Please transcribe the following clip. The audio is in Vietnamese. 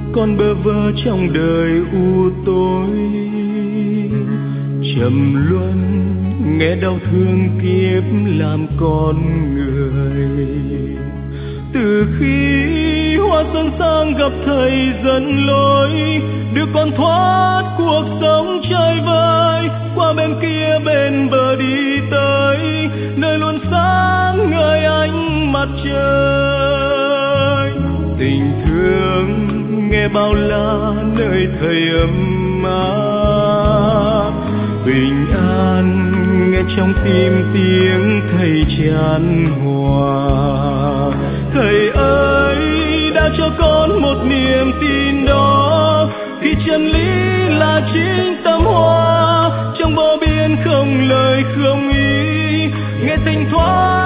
con bơ vơ trong đời u tối. Trầm luân nghe đau thương kiếp làm con người. Từ khi hoa xuân sang gặp thầy dẫn lối, đưa con thoát cuộc sống chơi vơi, qua bên kia bên bờ đi tới nơi luôn sáng ngời ánh mặt trời. Tình thương nghe bao la nơi thầy ấm áp, bình an nghe trong tim tiếng thầy chan hòa. Thầy ơi đã cho con một niềm tin đó, khi chân lý là chính tâm hoa, trong vô biên không lời không ý, nghe thỉnh thoảng